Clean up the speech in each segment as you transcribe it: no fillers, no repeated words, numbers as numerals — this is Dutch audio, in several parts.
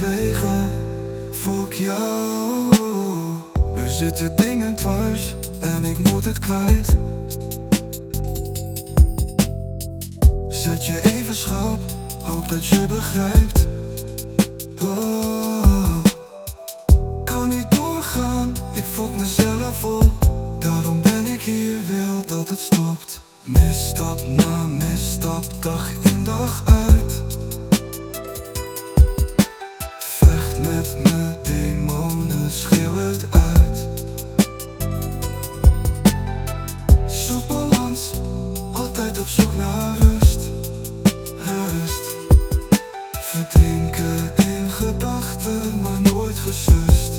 tegen. Fuck jou. Er zitten dingen dwars en ik moet het kwijt. Zet je even schrap, hoop dat je begrijpt. Oh, kan niet doorgaan, ik fok mezelf op. Daarom ben ik hier, wil dat het stopt. Misstap na misstap, dag in dag uit. Vecht met mijn demonen, schreeuw het uit. Zoek balans, altijd op zoek naar rust. Verdrinken in gedachten, maar nooit gesust.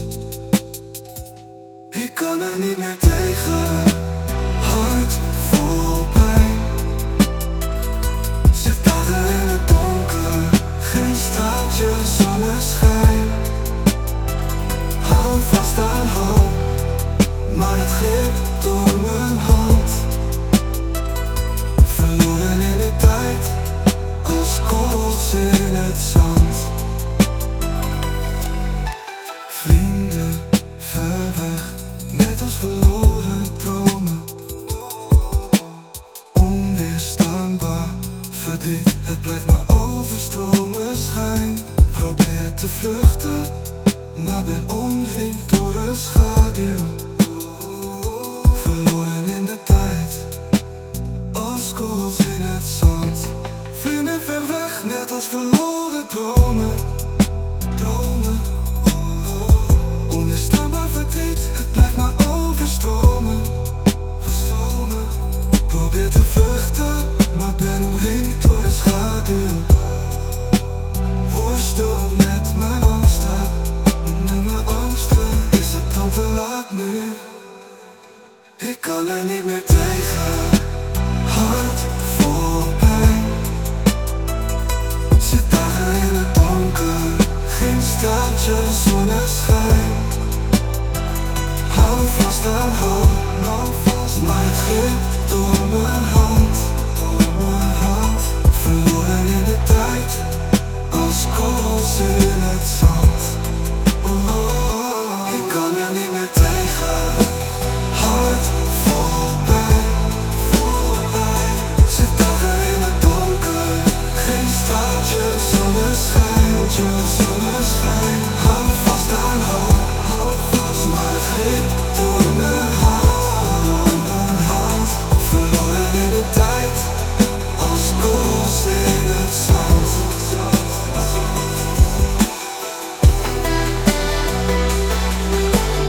Ik kan er niet meer tegen. Hart vol pijn. Zit dagen in het donker, geen straaltje zonneschijn. Hou vast aan hoop, maar het glipt door mijn hand. Verloren in de tijd, als korrels in het zand. Vrienden ver weg, net als verloren dromen. Onweerstaanbaar verdriet, het blijft maar overstromen schijn. Probeer te vluchten, maar ben omringd door een schaduw. Verloren in de tijd, als korrels in het zand. Vrienden ver weg, net als verloren dromen. Onweerstaanbaar verdriet, het blijft maar overstromen. Probeer te vluchten, maar ben omringd door een schaduw. Worstel met mijn angsten, is het dan te laat nu? Ik kan er niet meer tegen. Hart vol pijn. Zit dagen in het donker, geen straaltje zonneschijn. Hou vast aan hoop, maar het glipt door mijn hand.